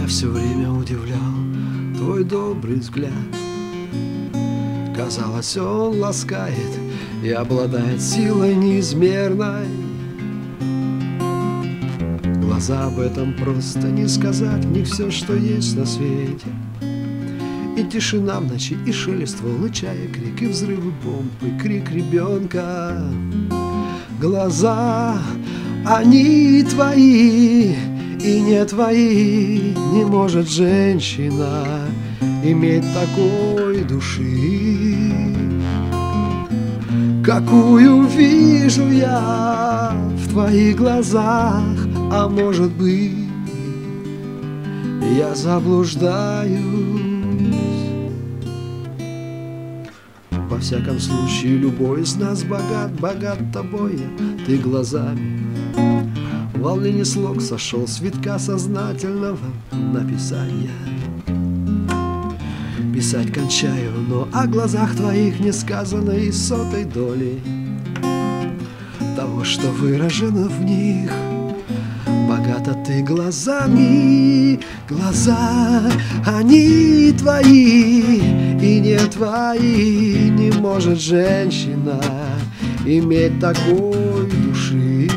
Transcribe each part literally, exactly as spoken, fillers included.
все время удивлял твой добрый взгляд. Казалось, он ласкает и обладает силой неизмерной. Глаза об этом просто не сказать, в них все, что есть на свете. И тишина в ночи, и шелест волны, чая, крик, и взрывы бомб, и крик ребенка. Глаза, они твои, и не твои. Не может женщина иметь такой души, какую вижу я в твоих глазах. А может быть, я заблуждаюсь. Во всяком случае, любой из нас богат, богат тобой, ты глазами. В волнении слог сошел с витка сознательного написания. Писать кончаю, но о глазах твоих не сказано и сотой доли того, что выражено в них. Богата ты глазами, глаза, они твои и не твои. Не может женщина иметь такой души,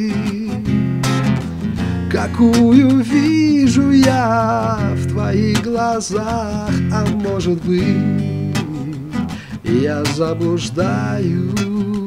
какую вижу я в твоих глазах. А может быть, я заблуждаюсь.